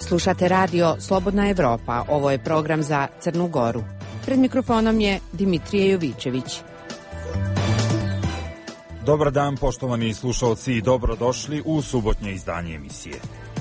Slušate radio Slobodna Evropa. Ovo je program za Crnu Goru. Pred mikrofonom je Dimitrije Jovičević. Dobar dan, poštovani slušalci, i dobrodošli u subotnje izdanje emisije.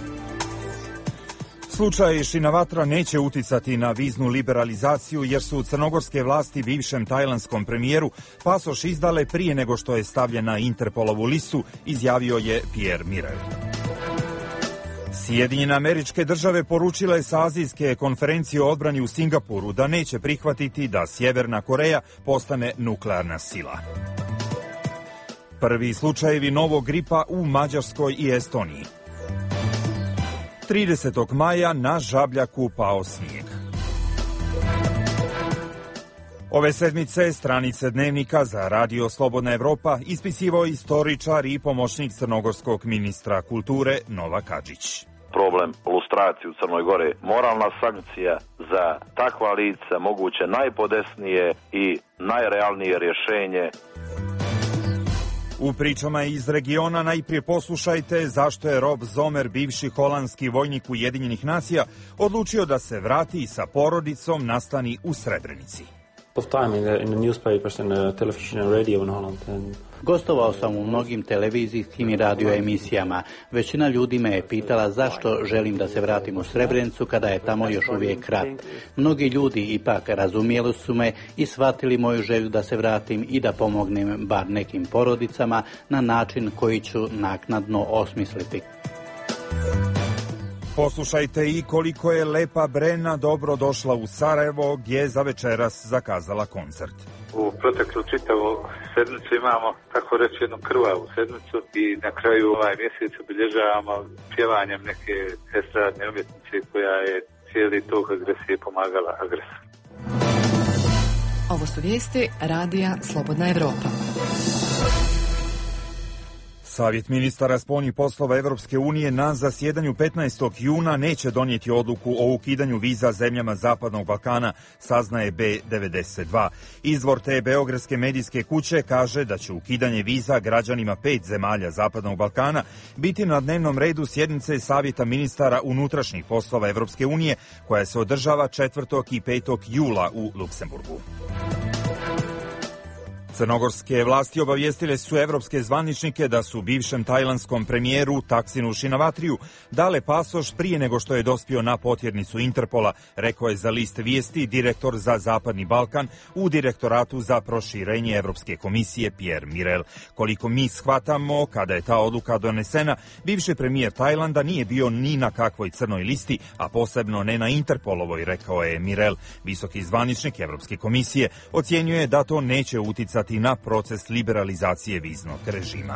Slučaj Šinavatra neće uticati na viznu liberalizaciju jer su crnogorske vlasti bivšem tajlandskom premijeru pasoš izdale prije nego što je stavljen na Interpolovu listu, izjavio je Pierre Mirel. Sjedinjene Američke Države poručile sa azijske konferencije o odbrani u Singapuru da neće prihvatiti da Sjeverna Koreja postane nuklearna sila. Prvi slučajevi novog gripa u Mađarskoj i Estoniji. 30. maja na Žabljaku pao snijeg. Ove sedmice stranice dnevnika za radio Slobodna Evropa ispisivao istoričar i pomoćnik crnogorskog ministra kulture Novak Adžić. Problem lustracije u Crnoj Gore, moralna sankcija za takva lica, moguće najpodesnije i najrealnije rješenje. U pričama iz regiona najprije poslušajte zašto je Rob Zomer, bivši holandski vojnik Ujedinjenih nacija, odlučio da se vrati sa porodicom nastani u Srebrenici. Gostovao sam u mnogim televizijskim i radio emisijama. Većina ljudi me je pitala zašto želim da se vratim u Srebrenicu kada je tamo još uvijek rat. Mnogi ljudi ipak razumjeli su me i shvatili moju želju da se vratim i da pomognem bar nekim porodicama na način koji ću naknadno osmisliti. Poslušajte i koliko je Lepa Brena dobro došla u Sarajevo, gdje je za večeras zakazala koncert. U proteklu čitavu sedmicu imamo, tako reći, jednu krvavu sedmicu i na kraju ovaj mjesec obilježavamo pjevanjem neke estradne umjetnice koja je cijeli tok agresije pomagala agresoru. Ovo su vijesti radija Slobodna Evropa. Savjet ministara spoljnih poslova Evropske unije na zasjedanju 15. juna neće donijeti odluku o ukidanju viza zemljama Zapadnog Balkana, saznaje B92. Izvor te beogradske medijske kuće kaže da će ukidanje viza građanima 5 zemalja Zapadnog Balkana biti na dnevnom redu sjednice Savjeta ministara unutrašnjih poslova Evropske unije, koja se održava 4. i 5. jula u Luksemburgu. Crnogorske vlasti obavijestile su evropske zvaničnike da su bivšem tajlandskom premijeru Taksinu Šinavatriju dale pasoš prije nego što je dospio na potjernicu Interpola, rekao je za list vijesti direktor za Zapadni Balkan u Direktoratu za proširenje Evropske komisije Pierre Mirel. Koliko mi shvatamo, kada je ta odluka donesena, bivši premijer Tajlanda nije bio ni na kakvoj crnoj listi, a posebno ne na Interpolovoj, rekao je Mirel. Visoki zvaničnik Evropske komisije ocjenjuje da to neće uticati na proces liberalizacije viznog režima.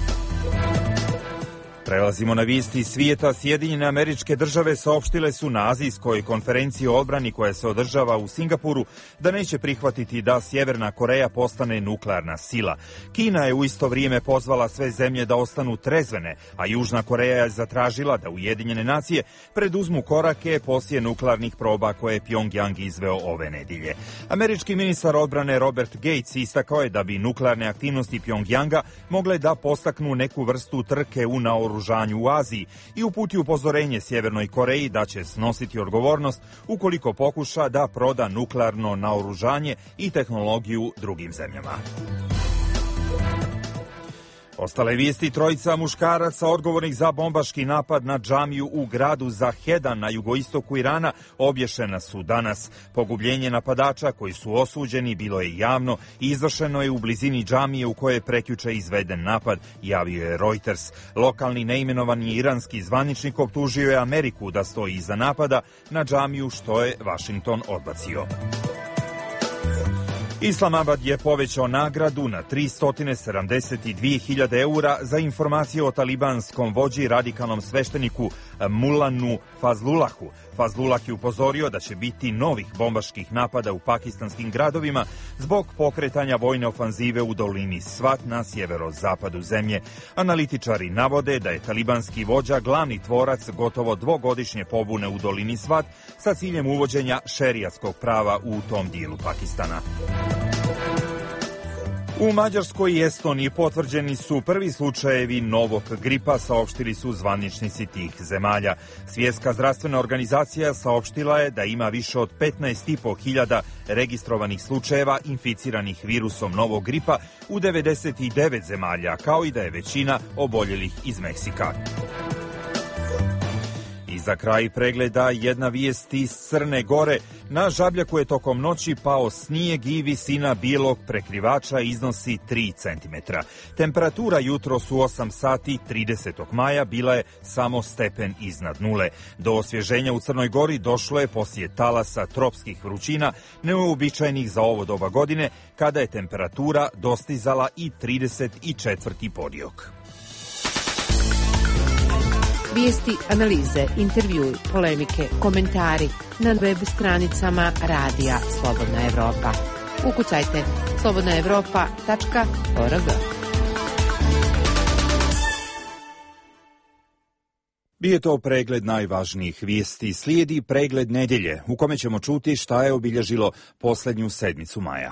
Prelazimo na vijesti svijeta. Sjedinjene Američke Države saopštile su na azijskoj konferenciji o odbrani koja se održava u Singapuru da neće prihvatiti da Sjeverna Koreja postane nuklearna sila. Kina je u isto vrijeme pozvala sve zemlje da ostanu trezvene, a Južna Koreja je zatražila da Ujedinjene nacije preduzmu korake poslije nuklearnih proba koje je Pjongjang izveo ove nedjelje. Američki ministar odbrane Robert Gates istakao je da bi nuklearne aktivnosti Pjongjanga mogle da postaknu neku vrstu trke u naoružanju u Aziji i uputi upozorenje Sjevernoj Koreji da će snositi odgovornost ukoliko pokuša da proda nuklearno naoružanje i tehnologiju drugim zemljama. Ostale vijesti: trojica muškaraca odgovornih za bombaški napad na džamiju u gradu Zahedan na jugoistoku Irana obješena su danas. Pogubljenje napadača koji su osuđeni bilo je javno i izvršeno je u blizini džamije u kojoj je prekjuče izveden napad, javio je Reuters. Lokalni neimenovani iranski zvaničnik optužio je Ameriku da stoji iza napada na džamiju, što je Washington odbacio. Islamabad je povećao nagradu na 372.000 eura za informacije o talibanskom vođi i radikalnom svešteniku Mulanu Fazlulahu. Fazlulah je upozorio da će biti novih bombaških napada u pakistanskim gradovima zbog pokretanja vojne ofanzive u dolini Svat na sjeverozapadu zemlje. Analitičari navode da je talibanski vođa glavni tvorac gotovo dvogodišnje pobune u dolini Svat sa ciljem uvođenja šerijatskog prava u tom dijelu Pakistana. U Mađarskoj i Estoniji potvrđeni su prvi slučajevi novog gripa, saopštili su zvaničnici tih zemalja. Svjetska zdravstvena organizacija saopštila je da ima više od 15.500 registrovanih slučajeva inficiranih virusom novog gripa u 99 zemalja, kao i da je većina oboljelih iz Meksika. I za kraj pregleda jedna vijest iz Crne Gore. Na Žabljaku je tokom noći pao snijeg i visina bijelog prekrivača iznosi 3 cm. Temperatura jutros u 8 sati 30. maja bila je samo stepen iznad nule. Do osvježenja u Crnoj Gori došlo je poslije talasa tropskih vrućina, neuobičajenih za ovo doba godine, kada je temperatura dostizala i 34. podiok. Vijesti, analize, intervjui, polemike, komentari na web stranicama Radija Slobodna Evropa. Ukucajte slobodnaevropa.org. Bio to pregled najvažnijih vijesti. Slijedi pregled nedjelje, u kome ćemo čuti šta je obilježilo posljednju sedmicu maja.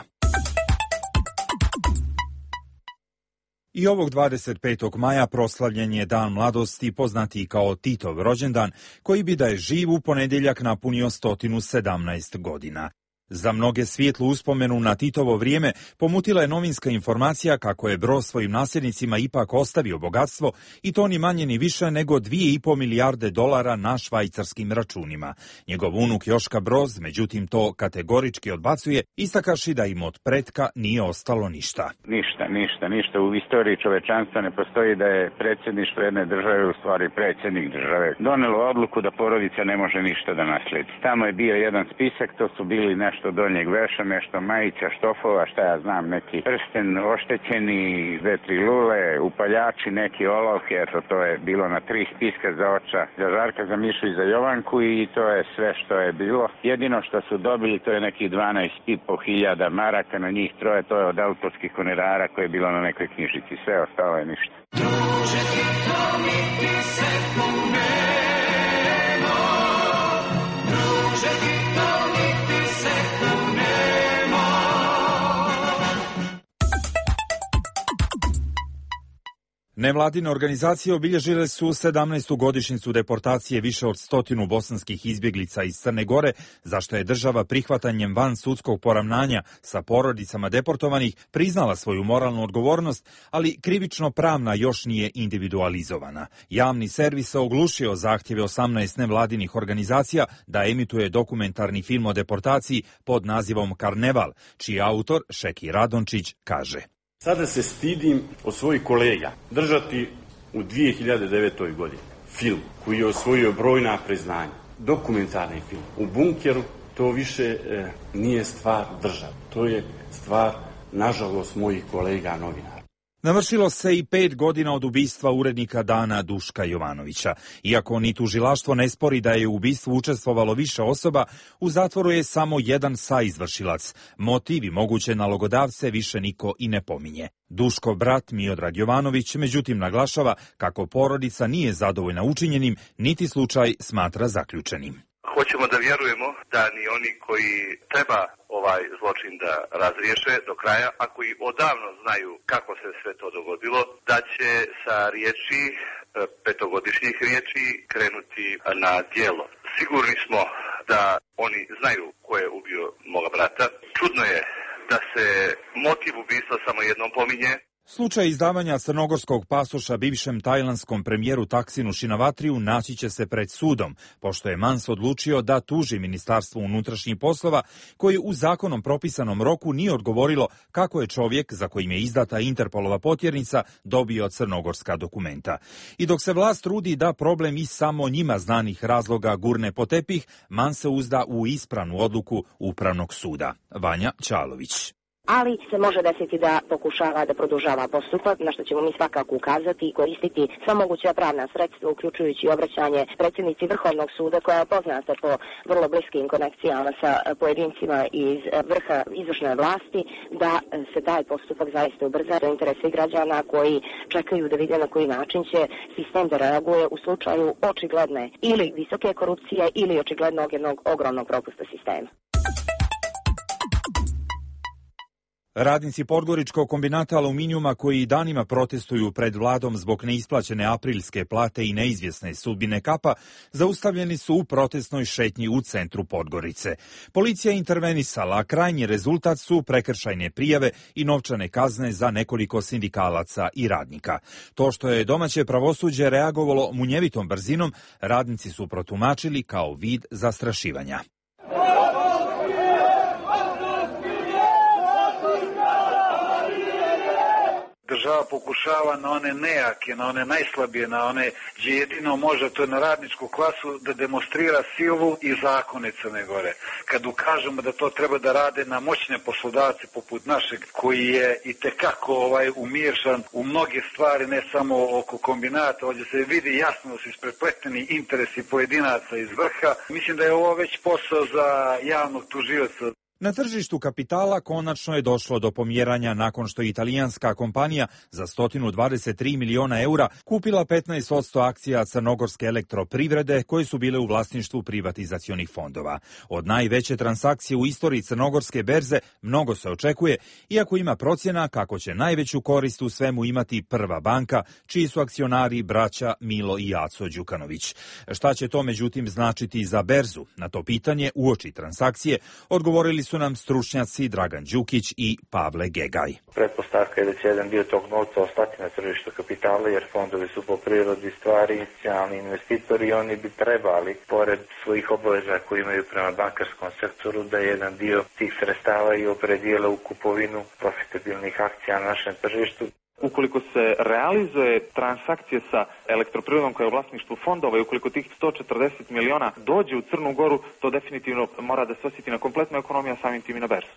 I ovog 25. maja proslavljen je Dan mladosti, poznatiji kao Titov rođendan, koji bi da je živ u ponedjeljak napunio 117 godina. Za mnoge svijetlu uspomenu na Titovo vrijeme pomutila je novinska informacija kako je Broz svojim nasljednicima ipak ostavio bogatstvo, i to ni manje ni više nego $2,5 milijarde na švajcarskim računima. Njegov unuk Joška Broz, međutim, to kategorički odbacuje, istakaši da im od pretka nije ostalo ništa. Ništa. U istoriji čovečanstva ne postoji da je predsjedništvo jedne države, u stvari predsjednik države, donelo odluku da porodica ne može ništa da nasledi. Tamo je bio jedan spisak, to su bili nešto donjeg veša, nešto majica, štofova, šta ja znam, neki prsten oštećeni, 2-3 lule, upaljači, neki olovke, eto, to je bilo na 3 spiska za oča, za Žarka, za Mišu i za Jovanku, i to je sve što je bilo. Jedino što su dobili, to je nekih 12.500 maraka na njih troje, to je od autorskih honorara koje je bilo na nekoj knjižici, sve ostalo je ništa. Nevladine organizacije obilježile su 17. godišnjicu deportacije više od 100 bosanskih izbjeglica iz Crne Gore, zašto je država prihvatanjem van sudskog poravnanja sa porodicama deportovanih priznala svoju moralnu odgovornost, ali krivično pravna još nije individualizovana. Javni servis se oglušio zahtjeve 18 nevladinih organizacija da emituje dokumentarni film o deportaciji pod nazivom Karneval, čiji autor Šeki Radončić kaže: Sada se stidim od svojih kolega držati u 2009. godini film koji je osvojio brojna priznanja, dokumentarni film. U bunkeru to više nije stvar države, to je stvar, nažalost, mojih kolega novinara. Navršilo se i 5 godina od ubistva urednika Dana Duška Jovanovića. Iako ni tužilaštvo ne spori da je u ubistvu učestvovalo više osoba, u zatvoru je samo jedan saizvršilac. Motiv i moguće nalogodavce više niko i ne pominje. Duškov brat Miodrag Jovanović međutim naglašava kako porodica nije zadovoljna učinjenim, niti slučaj smatra zaključenim. Hoćemo da vjerujemo da ni oni koji treba ovaj zločin da razriješe do kraja, a koji odavno znaju kako se sve to dogodilo, da će sa riječi, 5-godišnjih riječi, krenuti na djelo. Sigurni smo da oni znaju ko je ubio moga brata. Čudno je da se motiv ubistva samo jednom pominje. Slučaj izdavanja crnogorskog pasoša bivšem tajlandskom premijeru Taksinu Šinavatriju naći će se pred sudom, pošto je Mans odlučio da tuži Ministarstvo unutrašnjih poslova, koji u zakonom propisanom roku nije odgovorilo kako je čovjek za kojim je izdata Interpolova potjernica dobio crnogorska dokumenta. I dok se vlast trudi da problem iz samo njima znanih razloga gurne po tepih, Mans se uzda u ispravnu odluku Upravnog suda. Vanja Čalović. Ali se može desiti da pokušava da produžava postupak, na što ćemo mi svakako ukazati i koristiti sva moguća pravna sredstva, uključujući obraćanje predsjednici Vrhovnog suda, koja je poznata po vrlo bliskim konekcijama sa pojedincima iz vrha izvršne vlasti, da se taj postupak zaista ubrza do interesa svih građana koji čekaju da vide na koji način će sistem da reaguje u slučaju očigledne ili visoke korupcije ili očiglednog jednog ogromnog propusta sistema. Radnici Podgoričkog kombinata aluminijuma koji danima protestuju pred vladom zbog neisplaćene aprilske plate i neizvjesne sudbine kapa zaustavljeni su u protestnoj šetnji u centru Podgorice. Policija je intervenisala, a krajnji rezultat su prekršajne prijave i novčane kazne za nekoliko sindikalaca i radnika. To što je domaće pravosuđe reagovalo munjevitom brzinom, radnici su protumačili kao vid zastrašivanja. Država pokušava na one nejake, na one najslabije, na one gdje jedino može, to je na radničku klasu, da demonstrira silu i zakone Crne Gore. Kad ukažemo da to treba da rade na moćne poslodavce poput našeg, koji je itekako umiješan u mnoge stvari, ne samo oko kombinata, ovdje se vidi jasno da su isprepleteni interesi pojedinaca iz vrha. Mislim da je ovo već posao za javnog tužioca. Na tržištu kapitala konačno je došlo do pomjeranja nakon što je italijanska kompanija za 123 miliona eura kupila 15% akcija crnogorske elektroprivrede koje su bile u vlasništvu privatizacionih fondova. Od najveće transakcije u istoriji crnogorske berze mnogo se očekuje, iako ima procjena kako će najveću korist u svemu imati Prva banka, čiji su akcionari braća Milo i Aco Đukanović. Šta će to međutim značiti za berzu? Na to pitanje uoči transakcije odgovorili su nam stručnjaci Dragan Đukić i Pavle Gegaj. Pretpostavka je da će jedan dio tog novca ostati na tržištu kapitala, jer fondovi su po prirodi stvari inicijalni investitori i oni bi trebali, pored svojih obaveza koje imaju prema bankarskom sektoru, da jedan dio tih sredstava i opredijele u kupovinu profitabilnih akcija na našem tržištu. Ukoliko se realizuje transakcije sa elektroprivredom koja je u vlasništvu fondova i ukoliko tih 140 miliona dođe u Crnu Goru, to definitivno mora da se osjeti na kompletnu ekonomiju, a samim tim i na berzu.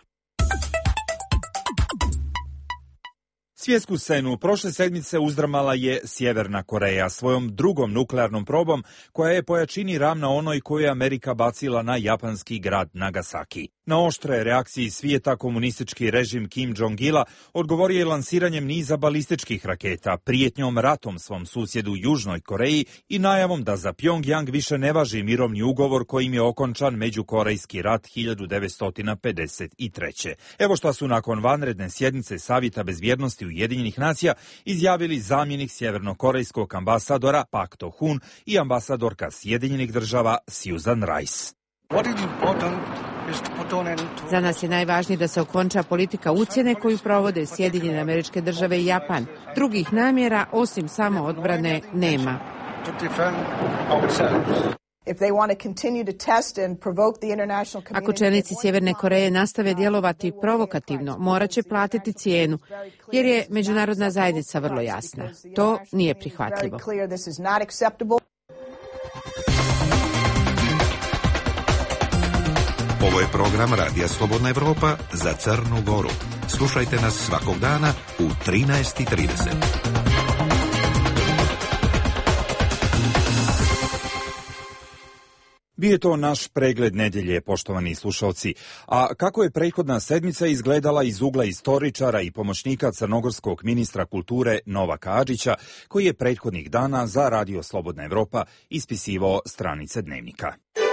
Svjetsku scenu prošle sedmice uzdrmala je Sjeverna Koreja svojom drugom nuklearnom probom koja je po jačini ravna onoj koju je Amerika bacila na japanski grad Nagasaki. Na oštre reakcije svijeta komunistički režim Kim Jong-ila odgovorio je lansiranjem niza balističkih raketa, prijetnjom ratom svom susjedu Južnoj Koreji i najavom da za Pjongjang više ne važi mirovni ugovor kojim je okončan Međukorejski rat 1953. Evo šta su nakon vanredne sjednice Savjeta bezbjednosti Ujedinjenih nacija izjavili zamjenik sjevernokorejskog ambasadora Pak To-hun i ambasadorka Sjedinjenih država Susan Rice. Za nas je najvažnije da se okonča politika ucjene koju provode Sjedinjene Američke Države i Japan. Drugih namjera osim samo odbrane nema. Ako čelnici Sjeverne Koreje nastave djelovati provokativno, morat će platiti cijenu, jer je međunarodna zajednica vrlo jasna. To nije prihvatljivo. Ovo je program Radija Slobodna Evropa za Crnu Goru. Slušajte nas svakog dana u 13:30. Bio je to naš pregled nedjelje, poštovani slušalci. A kako je prethodna sedmica izgledala iz ugla istoričara i pomoćnika crnogorskog ministra kulture Novaka Adžića, koji je prethodnih dana za Radio Slobodna Evropa ispisivao stranice dnevnika.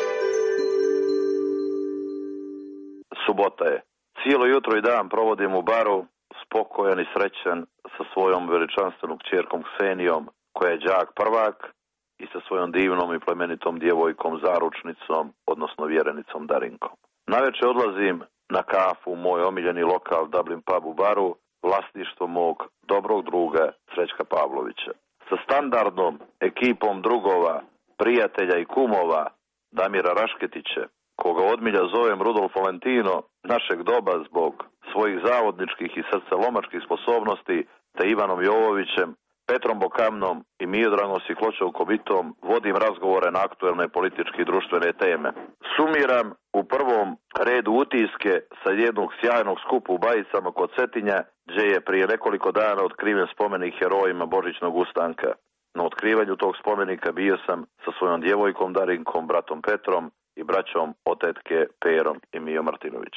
Subota je. Cijelo jutro i dan provodim u baru, spokojan i srećan sa svojom veličanstvenom kćerkom Ksenijom, koja je đak prvak, i sa svojom divnom i plemenitom djevojkom zaručnicom, odnosno vjerenicom Darinkom. Navečer odlazim na kafu u moj omiljeni lokal Dublin Pub u baru, vlasništvo mog dobrog druga Srećka Pavlovića. Sa standardnom ekipom drugova, prijatelja i kumova Damira Rašketića, koga odmilja zovem Rudolf Valentino, našeg doba zbog svojih zavodničkih i srcelomačkih sposobnosti, te Ivanom Jovovićem, Petrom Bokamnom i Miodragom Sikloćom Kobitom vodim razgovore na aktuelne političke i društvene teme. Sumiram u prvom redu utiske sa jednog sjajnog skupa u Bajicama kod Cetinja, gdje je prije nekoliko dana otkriven spomenik herojima Božićnog ustanka. Na otkrivanju tog spomenika bio sam sa svojom djevojkom Darinkom, bratom Petrom i braćom od tetke Perom i Mijo Martinović.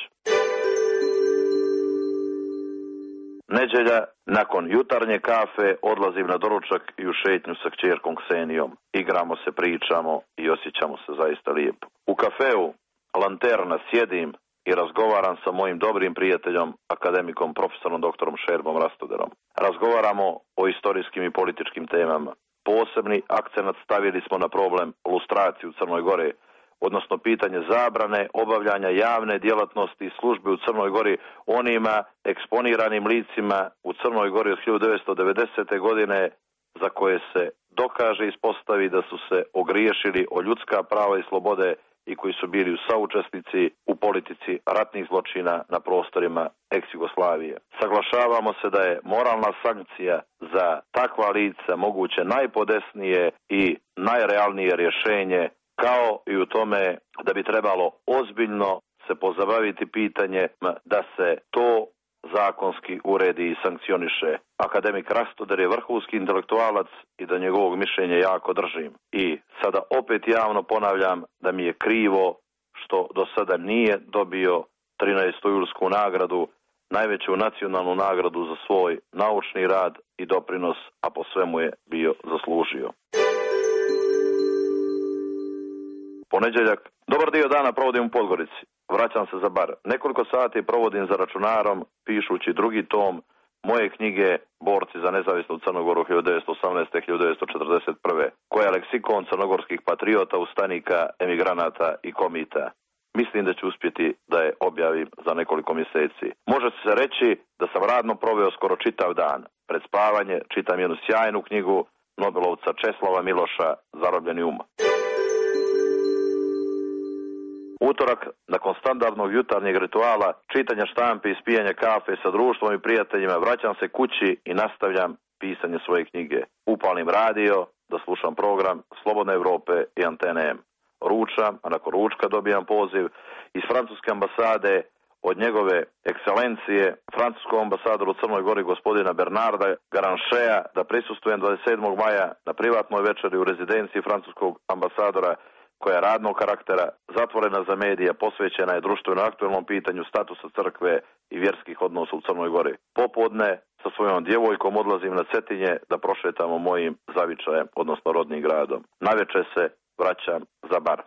Nedjelja, nakon jutarnje kafe, odlazim na doručak i u šetnju sa kćerkom Ksenijom. Igramo se, pričamo i osjećamo se zaista lijepo. U kafeu Lanterna sjedim i razgovaram sa mojim dobrim prijateljom, akademikom, profesorom doktorom Šerbom Rastoderom. Razgovaramo o istorijskim i političkim temama. Posebni akcenat stavili smo na problem lustracije u Crnoj Gori, odnosno pitanje zabrane obavljanja javne djelatnosti i službe u Crnoj Gori onima eksponiranim licima u Crnoj Gori od 1990. godine za koje se dokaže i ispostavi da su se ogriješili o ljudska prava i slobode i koji su bili saučesnici u politici ratnih zločina na prostorima ex-Jugoslavije. Saglašavamo se da je moralna sankcija za takva lica moguće najpodesnije i najrealnije rješenje, kao i u tome da bi trebalo ozbiljno se pozabaviti pitanjem da se to zakonski uredi i sankcioniše. Akademik Rastoder je vrhunski intelektualac i da njegovog mišljenja jako držim. I sada opet javno ponavljam da mi je krivo što do sada nije dobio 13. julsku nagradu, najveću nacionalnu nagradu za svoj naučni rad i doprinos, a po svemu je bio zaslužio. Ponedjeljak. Dobar dio dana provodim u Podgorici. Vraćam se za bar. Nekoliko sati provodim za računarom, pišući drugi tom moje knjige Borci za nezavisnu Crnu Goru 1918-1941, koja je leksikon crnogorskih patriota, ustanika, emigranata i komita. Mislim da ću uspjeti da je objavim za nekoliko mjeseci. Može se reći da sam radno proveo skoro čitav dan. Pred spavanje čitam jednu sjajnu knjigu Nobelovca Česlava Miloša Zarobljeni um. Utorak, nakon standardnog jutarnjeg rituala, čitanja štampe i spijanja kafe sa društvom i prijateljima, vraćam se kući i nastavljam pisanje svoje knjige. Upalim radio, da slušam program Slobodne Evrope i Antene M. Ručam, a nakon ručka dobijam poziv iz francuske ambasade od njegove ekscelencije, francuskom ambasadoru u Crnoj Gori gospodina Bernarda Garanchea, da prisustvujem 27. maja na privatnoj večeri u rezidenciji francuskog ambasadora, koja je radnog karaktera, zatvorena za medija, posvećena je društveno aktualnom pitanju statusa crkve i vjerskih odnosa u Crnoj Gori. Popodne sa svojom djevojkom odlazim na Cetinje da prošetamo mojim zavičajem, odnosno rodnim gradom. Navečer se vraćam za bar.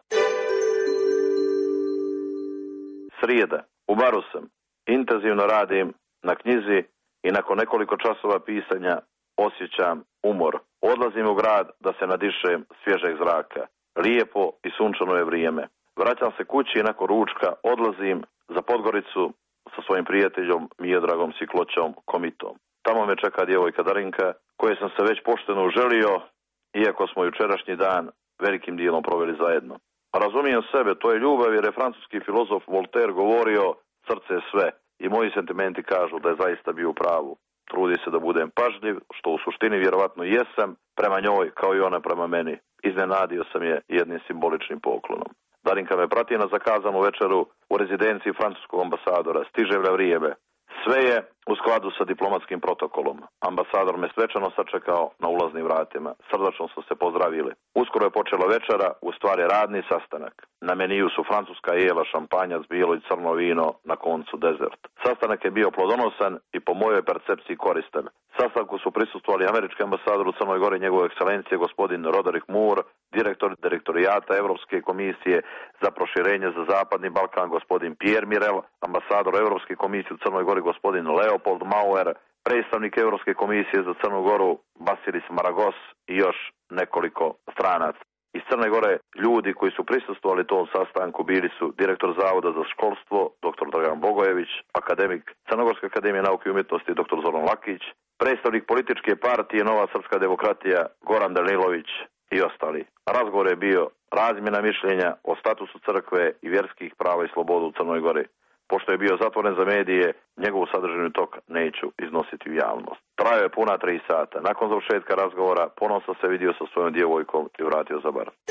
Srijeda. U baru sam. Intenzivno radim na knjizi i nakon nekoliko časova pisanja osjećam umor. Odlazim u grad da se nadišem svježeg zraka. Lijepo i sunčano je vrijeme. Vraćam se kući i nakon ručka odlazim za Podgoricu sa svojim prijateljom Miodragom Sikloćom Komitom. Tamo me čeka djevojka Darinka, koje sam se već pošteno uželio, iako smo jučerašnji dan velikim dijelom proveli zajedno. Razumijem sebe, to je ljubav, jer je francuski filozof Voltaire govorio srce je sve, i moji sentimenti kažu da je zaista bio u pravu. Trudi se da budem pažljiv, što u suštini vjerovatno jesam prema njoj kao i ona prema meni. Iznenadio sam je jednim simboličnim poklonom. Darinka me prati na zakazanu večeru u rezidenciji francuskog ambasadora. Stiže vrijeme. Sve je u skladu sa diplomatskim protokolom. Ambasador me svečano sačekao na ulaznim vratima. Srdačno su se pozdravili. Uskoro je počela večera, u stvari radni sastanak. Na meniju su francuska jela, šampanjac, bijelo i crno vino, na koncu dezert. Sastanak je bio plodonosan i po mojoj percepciji koristan. Sastanku su prisustvovali američki ambasador u Crnoj Gori, njegove ekscelencije gospodin Roderick Moore, direktor direktorijata Europske komisije za proširenje za Zapadni Balkan gospodin Pierre Mirel, ambasador Europske komisije u Crnoj Gori gospodin Leopold Mauer, predstavnik Europske komisije za Crnu Goru Basilis Maragos i još nekoliko stranaca. Iz Crne Gore ljudi koji su prisustvovali tom sastanku bili su direktor Zavoda za školstvo dr. Dragan Bogojević, akademik Crnogorske akademije nauke i umjetnosti dr. Zoran Lakić, predstavnik političke partije Nova srpska demokratija Goran Danilović i ostali. Razgovor je bio razmjena mišljenja o statusu crkve i vjerskih prava i slobodu u Crnoj Gori. Pošto je bio zatvoren za medije, njegovu sadržajni tok neću iznositi u javnost. Trajao je puna 3 sata. Nakon završetka razgovora ponovno sam se vidio sa svojom djevojkom i vratio za bar.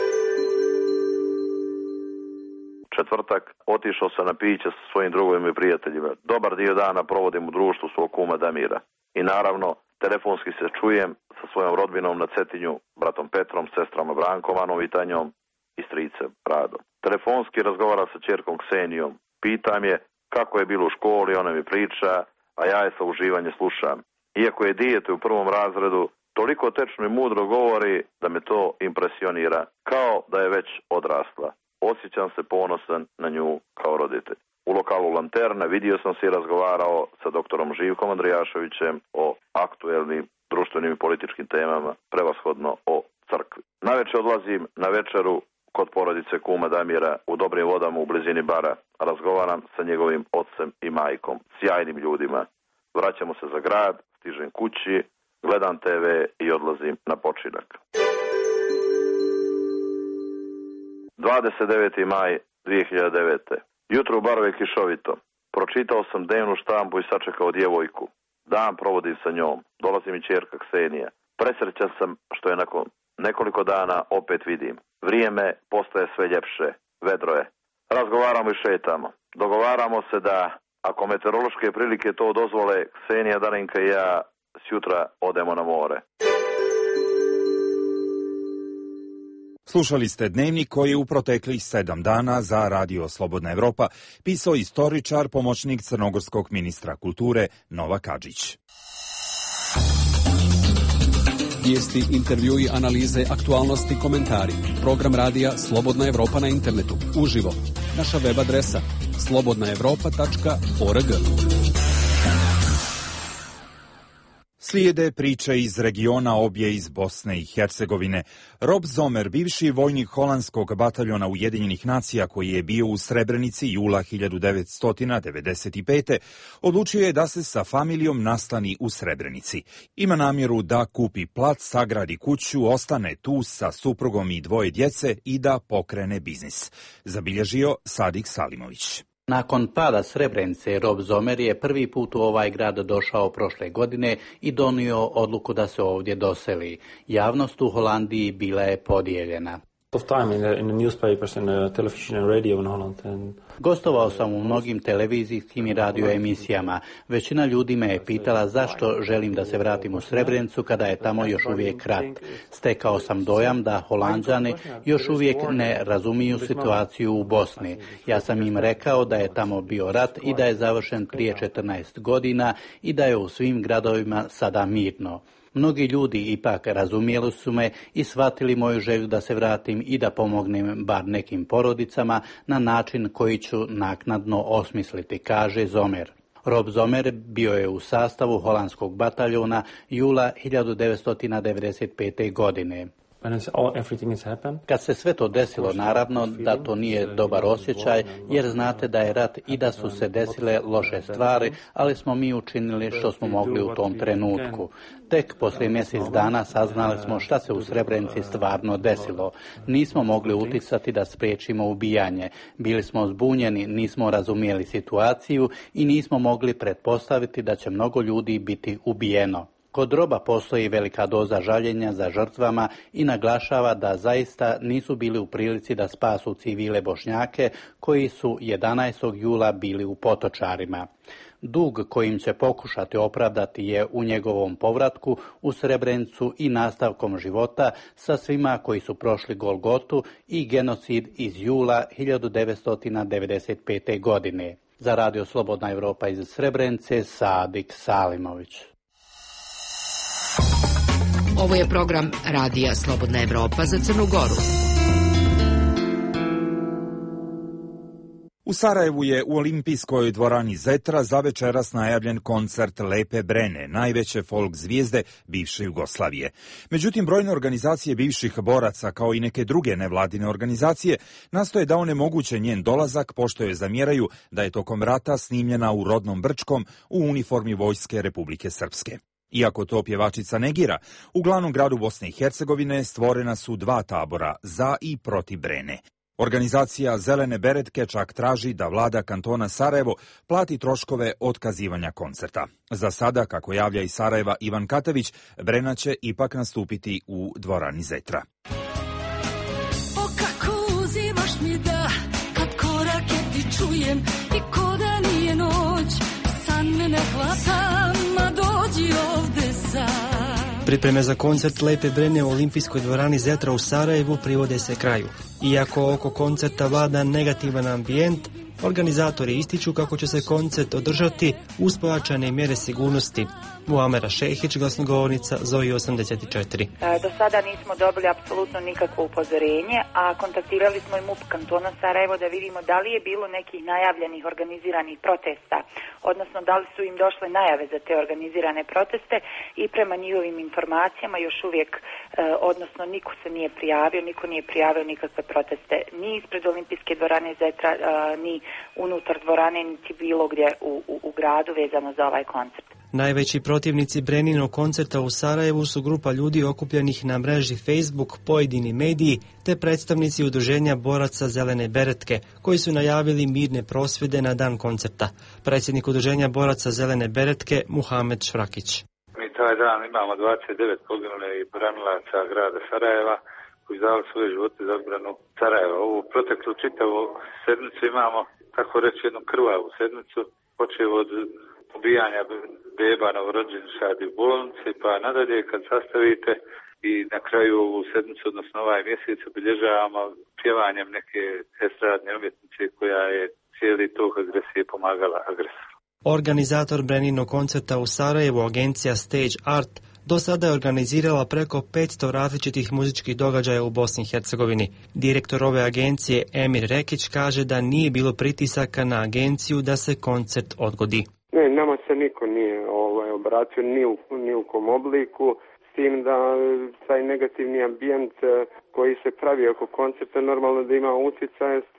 Četvrtak, otišao sam na piće sa svojim drugovima i prijateljima. Dobar dio dana provodim u društvu svog kuma Damira. I naravno, telefonski se čujem sa svojom rodbinom na Cetinju, bratom Petrom, sestrama Brankom, Anom i Tanjom i stricem Radom. Telefonski razgovara sa ćerkom Ksenijom. Pitam je kako je bilo u školi, ona mi priča, a ja je sa uživanjem slušam. Iako je dijete u 1. razredu, toliko tečno i mudro govori da me to impresionira, kao da je već odrasla. Osjećam se ponosan na nju kao roditelj. u lokalu Lanterne, vidio sam se i razgovarao sa doktorom Živkom Andrijaševićem o aktuelnim društvenim i političkim temama, prevashodno o crkvi. Navečer odlazim na večeru kod porodice kuma Damira u Dobrim vodama u blizini bara. Razgovaram sa njegovim ocem i majkom, sjajnim ljudima. Vraćamo se za grad, stižem kući, gledam TV i odlazim na počinak. 29. maj 2009. Jutro u baru je kišovito. Pročitao sam dnevnu štampu i sačekao djevojku. Dan provodim sa njom. Dolazi mi ćerka Ksenija. Presrećan sam što je nakon nekoliko dana opet vidim. Vrijeme postaje sve ljepše. Vedro je. Razgovaramo i šetamo. Dogovaramo se da, ako meteorološke prilike to dozvole, Ksenija, Darinka i ja sjutra odemo na more. Slušali ste Dnevnik koji je u proteklih 7 dana za Radio Slobodna Evropa pisao istoričar, pomoćnik crnogorskog ministra kulture Novak Adžić. Vijesti, intervjui, analize, aktualnosti, komentari. Program radija Slobodna Evropa na internetu. Uživo. Naša web adresa slobodnaevropa.org. Slijede priče iz regiona, obje iz Bosne i Hercegovine. Rob Zomer, bivši vojnik holandskog bataljona Ujedinjenih nacija koji je bio u Srebrenici jula 1995. odlučio je da se sa familijom nastani u Srebrenici. Ima namjeru da kupi plac, sagradi kuću, ostane tu sa suprugom i 2 djece i da pokrene biznis. Zabilježio Sadik Salimović. Nakon pada Srebrenice, Rob Zomer je prvi put u ovaj grad došao prošle godine i donio odluku da se ovdje doseli. Javnost u Holandiji bila je podijeljena. Gostovao sam u mnogim televizijskim i radio emisijama. Većina ljudi me je pitala zašto želim da se vratim u Srebrenicu kada je tamo još uvijek rat. Stekao sam dojam da Holanđani još uvijek ne razumiju situaciju u Bosni. Ja sam im rekao da je tamo bio rat i da je završen prije 14 godina i da je u svim gradovima sada mirno. Mnogi ljudi ipak razumjeli su me i shvatili moju želju da se vratim i da pomognem bar nekim porodicama na način koji ću naknadno osmisliti, kaže Zomer. Rob Zomer bio je u sastavu holandskog bataljona jula 1995. godine. Kad se sve to desilo, naravno da to nije dobar osjećaj, jer znate da je rat i da su se desile loše stvari, ali smo mi učinili što smo mogli u tom trenutku. Tek poslije mjesec dana saznali smo šta se u Srebrenici stvarno desilo. Nismo mogli utjecati da spriječimo ubijanje. Bili smo zbunjeni, nismo razumjeli situaciju i nismo mogli pretpostaviti da će mnogo ljudi biti ubijeno. Kod Roba postoji velika doza žaljenja za žrtvama i naglašava da zaista nisu bili u prilici da spasu civile Bošnjake koji su 11. jula bili u Potočarima. Dug kojim će pokušati opravdati je u njegovom povratku u Srebrenicu i nastavkom života sa svima koji su prošli Golgotu i genocid iz jula 1995. godine. Za Radio Slobodna Evropa iz Srebrenice, Sadik Salimović. Ovo je program Radija Slobodna Evropa za Crnu Goru. U Sarajevu je u olimpijskoj dvorani Zetra za večeras najavljen koncert Lepe Brene, najveće folk zvijezde bivše Jugoslavije. Međutim, brojne organizacije bivših boraca, kao i neke druge nevladine organizacije, nastoje da onemoguće njen dolazak, pošto joj zamjeraju da je tokom rata snimljena u rodnom Brčkom u uniformi Vojske Republike Srpske. Iako to pjevačica negira, u glavnom gradu Bosne i Hercegovine stvorena su 2 tabora, za i protiv Brene. Organizacija Zelene beretke čak traži da vlada kantona Sarajevo plati troškove otkazivanja koncerta. Za sada, kako javlja iz Sarajeva Ivan Katević, Brena će ipak nastupiti u dvorani Zetra. O kako uzimaš mi da, kad korake ti čujem i ko da nije noć, san me ne hvata, ma dođi ovde sad. Pripreme za koncert Lepe Brene u olimpijskoj dvorani Zetra u Sarajevu privode se kraju. Iako oko koncerta vlada negativan ambijent, Organizatori ističu kako će se koncert održati uz pojačane mjere sigurnosti. Muamera Šehić, glasnogovornica Zoji 84. Do sada nismo dobili apsolutno nikakvo upozorenje, a kontaktirali smo i MUP kantona Sarajevo da vidimo da li je bilo nekih najavljenih organiziranih protesta, odnosno da li su im došle najave za te organizirane proteste i prema njihovim informacijama još uvijek, odnosno niko se nije prijavio, niko nije prijavio nikakve proteste ni ispred Olimpijske dvorane Zetra, ni unutar dvorane, niti bilo gdje u gradu vezano za ovaj koncert. Najveći protivnici Breninog koncerta u Sarajevu su grupa ljudi okupljenih na mreži Facebook, pojedini mediji te predstavnici udruženja boraca Zelene beretke, koji su najavili mirne prosvjede na dan koncerta. Predsjednik udruženja boraca Zelene beretke Muhamed Švrakić. Mi taj dan imamo 29 poginulih branilaca grada Sarajeva koji dali svoje živote za odbranu Sarajeva. Ovu proteklu čitavu sedmicu imamo, tako reći, jednu krvavu sedmicu, počeo od ubijanja beba novorođenčadi u bolnici, pa nadalje kad sastavite i na kraju ovu sedmicu, odnosno ovaj mjesec, obilježavamo pjevanjem neke estradne umjetnice koja je cijeli tok agresije pomagala agresoru. Organizator Breninog koncerta u Sarajevu, agencija Stage Art, do sada je organizirala preko 500 različitih muzičkih događaja u Bosni i Hercegovini. Direktor ove agencije Emir Rekić kaže da nije bilo pritisaka na agenciju da se koncert odgodi. Ne, nama se niko nije obratio ni u kom obliku, s tim da taj negativni ambijent koji se pravi oko koncerta normalno da ima utjecaja s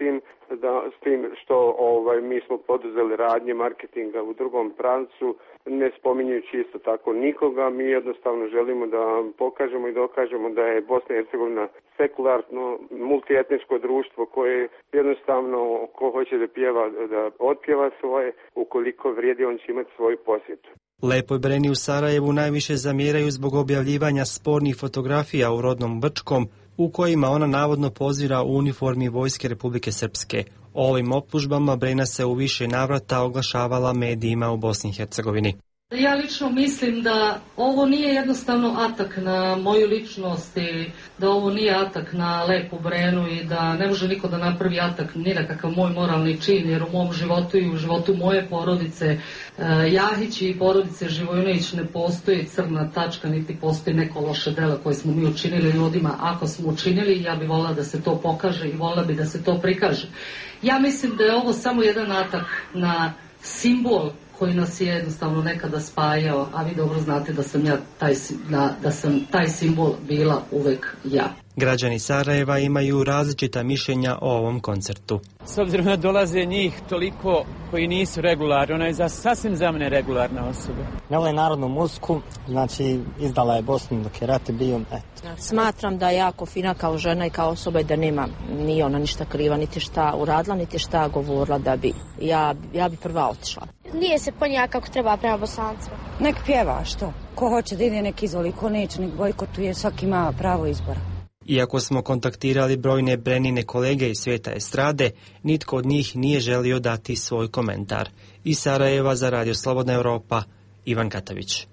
tim što mi smo poduzeli radnje marketinga u drugom pravcu, ne spominjujući isto tako nikoga. Mi jednostavno želimo da pokažemo i dokažemo da je Bosna i Hercegovina sekularno, multietničko društvo koje jednostavno ko hoće da pjeva, da otpjeva svoje, ukoliko vrijedi on će imati svoju posjetu. Lepoj Breni u Sarajevu najviše zamjeraju zbog objavljivanja spornih fotografija u rodnom Brčkom, u kojima ona navodno pozira u uniformi Vojske Republike Srpske. O ovim optužbama Brena se u više navrata oglašavala medijima u Bosni i Hercegovini. Ja lično mislim da ovo nije jednostavno atak na moju ličnost i da ovo nije atak na Lepu Brenu i da ne može niko da napravi atak ni na kakav moj moralni čin, jer u mom životu i u životu moje porodice Jahić i porodice Živojinović ne postoji crna tačka, niti postoji neko loše delo koje smo mi učinili ljudima. Ako smo učinili, ja bih volila da se to pokaže i volila bih da se to prikaže. Ja mislim da je ovo samo jedan atak na simbol koji nas je jednostavno nekada spajao, a vi dobro znate da sam taj simbol bila uvek ja. Građani Sarajeva imaju različita mišljenja o ovom koncertu. S obzirom da dolaze njih toliko koji nisu regularni, ona je sasvim za mene regularna osoba. Ovo je narodnu muziku, znači izdala je Bosnu dok je rat bio. Smatram da je jako fina kao žena i kao osoba i da nema ni ona ništa kriva, niti šta uradila, niti šta govorila da bi ja bi prva otišla. Nije se ponija kako treba prema Bosancima. Nek pjeva, što? Ko hoće da ide nek izvoli, ko neće nek bojkotuje, svaki ima pravo izbora. Iako smo kontaktirali brojne Brenine kolege iz svijeta estrade, nitko od njih nije želio dati svoj komentar. Iz Sarajeva za Radio Slobodna Europa, Ivan Katavić.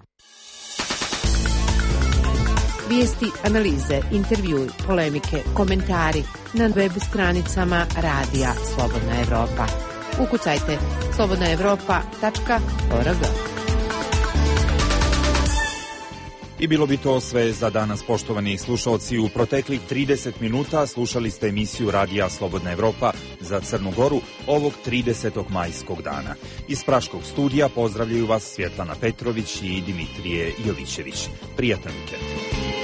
Vijesti, analize, intervjui, polemike, komentari na web stranicama Radija Slobodna Europa. Ukucajte slobodnaevropa.org. I bilo bi to sve za danas, poštovani slušalci. U proteklih 30 minuta slušali ste emisiju Radija Slobodna Evropa za Crnu Goru ovog 30. majskog dana. Iz Praškog studija pozdravljaju vas Svjetlana Petrović i Dimitrije Jovićević. Prijatan vikend.